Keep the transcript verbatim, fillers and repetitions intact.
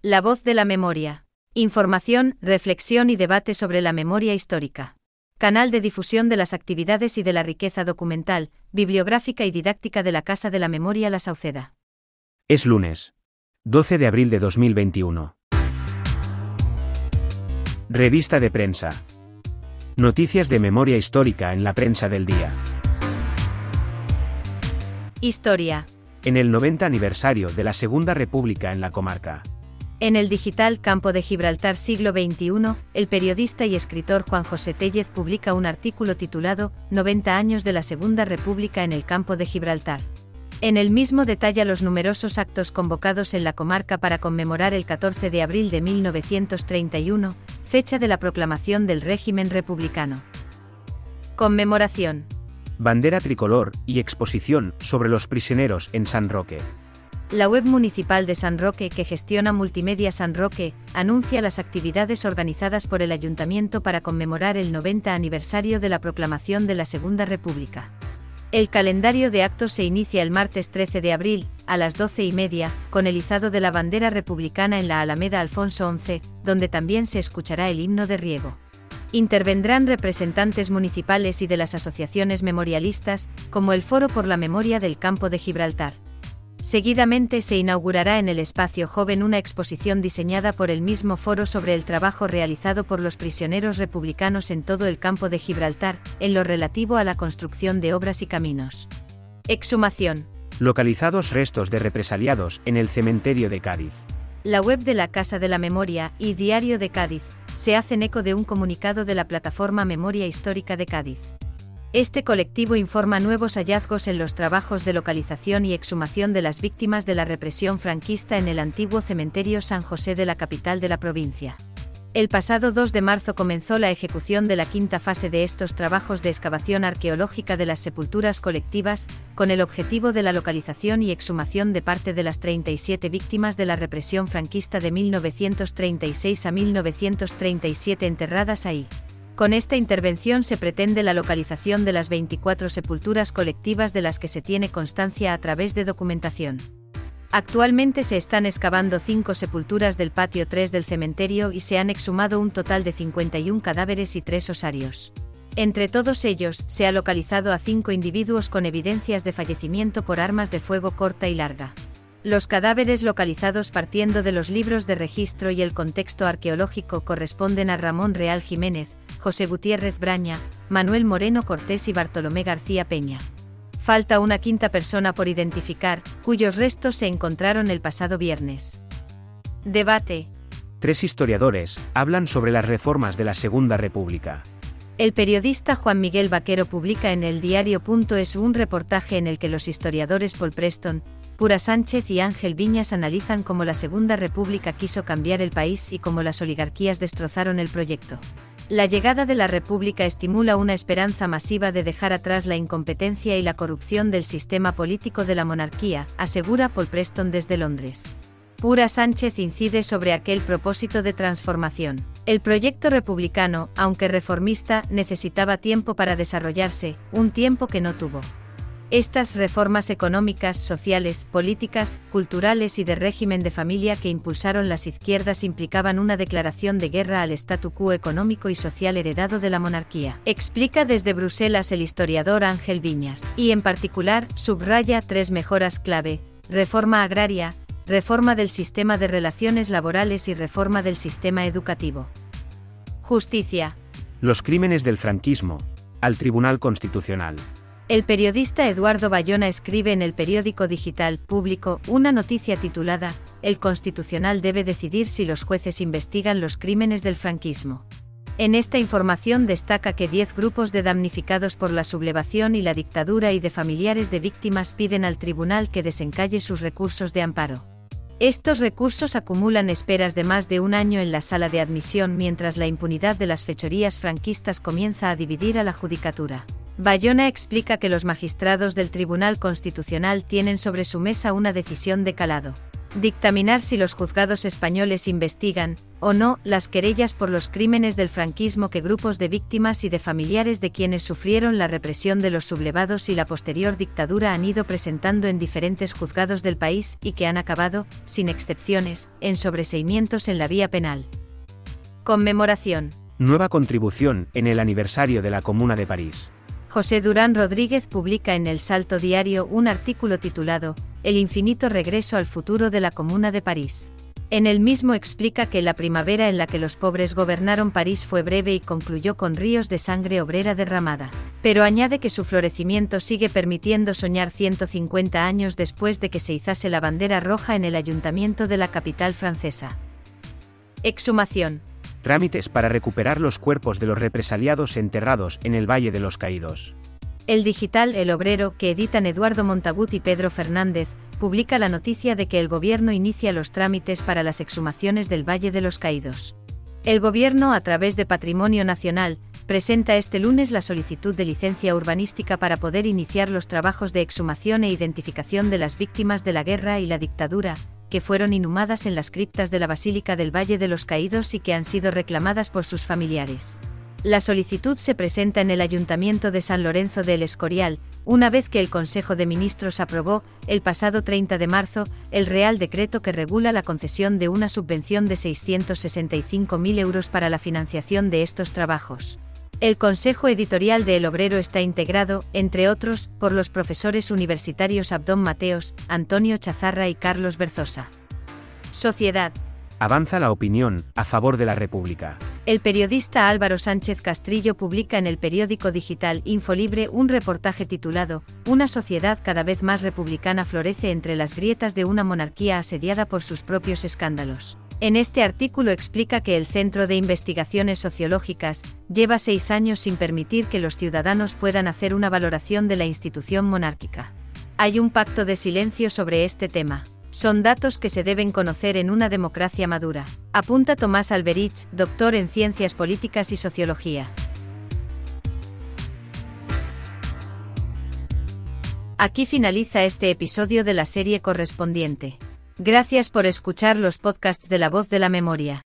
La voz de la memoria. Información, reflexión y debate sobre la memoria histórica. Canal de difusión de las actividades y de la riqueza documental, bibliográfica y didáctica de la Casa de la Memoria La Sauceda. Es lunes, doce de abril de dos mil veintiuno. Revista de prensa. Noticias de memoria histórica en la prensa del día. Historia. En el noventa aniversario de la Segunda República en la comarca. En el digital Campo de Gibraltar siglo veintiuno, el periodista y escritor Juan José Tellez publica un artículo titulado noventa años de la Segunda República en el Campo de Gibraltar. En el mismo detalla los numerosos actos convocados en la comarca para conmemorar el catorce de abril de mil novecientos treinta y uno, fecha de la proclamación del régimen republicano. Conmemoración. Bandera tricolor y exposición sobre los prisioneros en San Roque. La web municipal de San Roque, que gestiona Multimedia San Roque, anuncia las actividades organizadas por el Ayuntamiento para conmemorar el noventa aniversario de la proclamación de la Segunda República. El calendario de actos se inicia el martes trece de abril, a las doce y media, con el izado de la bandera republicana en la Alameda Alfonso once, donde también se escuchará el himno de riego. Intervendrán representantes municipales y de las asociaciones memorialistas, como el Foro por la Memoria del Campo de Gibraltar. Seguidamente se inaugurará en el Espacio Joven una exposición diseñada por el mismo foro sobre el trabajo realizado por los prisioneros republicanos en todo el Campo de Gibraltar, en lo relativo a la construcción de obras y caminos. Exhumación. Localizados restos de represaliados en el cementerio de Cádiz. La web de la Casa de la Memoria y Diario de Cádiz se hacen eco de un comunicado de la plataforma Memoria Histórica de Cádiz. Este colectivo informa nuevos hallazgos en los trabajos de localización y exhumación de las víctimas de la represión franquista en el antiguo cementerio San José de la capital de la provincia. El pasado dos de marzo comenzó la ejecución de la quinta fase de estos trabajos de excavación arqueológica de las sepulturas colectivas, con el objetivo de la localización y exhumación de parte de las treinta y siete víctimas de la represión franquista de mil novecientos treinta y seis a mil novecientos treinta y siete enterradas ahí. Con esta intervención se pretende la localización de las veinticuatro sepulturas colectivas de las que se tiene constancia a través de documentación. Actualmente se están excavando cinco sepulturas del patio tres del cementerio y se han exhumado un total de cincuenta y uno cadáveres y tres osarios. Entre todos ellos, se ha localizado a cinco individuos con evidencias de fallecimiento por armas de fuego corta y larga. Los cadáveres localizados partiendo de los libros de registro y el contexto arqueológico corresponden a Ramón Real Jiménez, José Gutiérrez Braña, Manuel Moreno Cortés y Bartolomé García Peña. Falta una quinta persona por identificar, cuyos restos se encontraron el pasado viernes. Debate. Tres historiadores hablan sobre las reformas de la Segunda República. El periodista Juan Miguel Vaquero publica en el diario.es un reportaje en el que los historiadores Paul Preston, Pura Sánchez y Ángel Viñas analizan cómo la Segunda República quiso cambiar el país y cómo las oligarquías destrozaron el proyecto. La llegada de la República estimula una esperanza masiva de dejar atrás la incompetencia y la corrupción del sistema político de la monarquía, asegura Paul Preston desde Londres. Pura Sánchez incide sobre aquel propósito de transformación. El proyecto republicano, aunque reformista, necesitaba tiempo para desarrollarse, un tiempo que no tuvo. Estas reformas económicas, sociales, políticas, culturales y de régimen de familia que impulsaron las izquierdas implicaban una declaración de guerra al statu quo económico y social heredado de la monarquía, explica desde Bruselas el historiador Ángel Viñas, y en particular, subraya tres mejoras clave: reforma agraria, reforma del sistema de relaciones laborales y reforma del sistema educativo. Justicia. Los crímenes del franquismo, al Tribunal Constitucional. El periodista Eduardo Bayona escribe en el periódico digital Público una noticia titulada «El Constitucional debe decidir si los jueces investigan los crímenes del franquismo». En esta información destaca que diez grupos de damnificados por la sublevación y la dictadura y de familiares de víctimas piden al tribunal que desencalle sus recursos de amparo. Estos recursos acumulan esperas de más de un año en la sala de admisión mientras la impunidad de las fechorías franquistas comienza a dividir a la judicatura. Bayona explica que los magistrados del Tribunal Constitucional tienen sobre su mesa una decisión de calado. Dictaminar si los juzgados españoles investigan, o no, las querellas por los crímenes del franquismo que grupos de víctimas y de familiares de quienes sufrieron la represión de los sublevados y la posterior dictadura han ido presentando en diferentes juzgados del país y que han acabado, sin excepciones, en sobreseimientos en la vía penal. Conmemoración. Nueva contribución en el aniversario de la Comuna de París. José Durán Rodríguez publica en El Salto Diario un artículo titulado El infinito regreso al futuro de la Comuna de París. En el mismo explica que la primavera en la que los pobres gobernaron París fue breve y concluyó con ríos de sangre obrera derramada. Pero añade que su florecimiento sigue permitiendo soñar ciento cincuenta años después de que se izase la bandera roja en el ayuntamiento de la capital francesa. Exhumación. Trámites para recuperar los cuerpos de los represaliados enterrados en el Valle de los Caídos. El digital El Obrero, que editan Eduardo Montagut y Pedro Fernández, publica la noticia de que el gobierno inicia los trámites para las exhumaciones del Valle de los Caídos. El gobierno, a través de Patrimonio Nacional, presenta este lunes la solicitud de licencia urbanística para poder iniciar los trabajos de exhumación e identificación de las víctimas de la guerra y la dictadura, que fueron inhumadas en las criptas de la Basílica del Valle de los Caídos y que han sido reclamadas por sus familiares. La solicitud se presenta en el Ayuntamiento de San Lorenzo de El Escorial, una vez que el Consejo de Ministros aprobó, el pasado treinta de marzo, el Real Decreto que regula la concesión de una subvención de seiscientos sesenta y cinco mil euros para la financiación de estos trabajos. El Consejo Editorial de El Obrero está integrado, entre otros, por los profesores universitarios Abdón Mateos, Antonio Chazarra y Carlos Berzosa. Sociedad. Avanza la opinión a favor de la República. El periodista Álvaro Sánchez Castrillo publica en el periódico digital Infolibre un reportaje titulado Una sociedad cada vez más republicana florece entre las grietas de una monarquía asediada por sus propios escándalos. En este artículo explica que el Centro de Investigaciones Sociológicas lleva seis años sin permitir que los ciudadanos puedan hacer una valoración de la institución monárquica. Hay un pacto de silencio sobre este tema. Son datos que se deben conocer en una democracia madura, apunta Tomás Alberich, doctor en Ciencias Políticas y Sociología. Aquí finaliza este episodio de la serie correspondiente. Gracias por escuchar los podcasts de La Voz de la Memoria.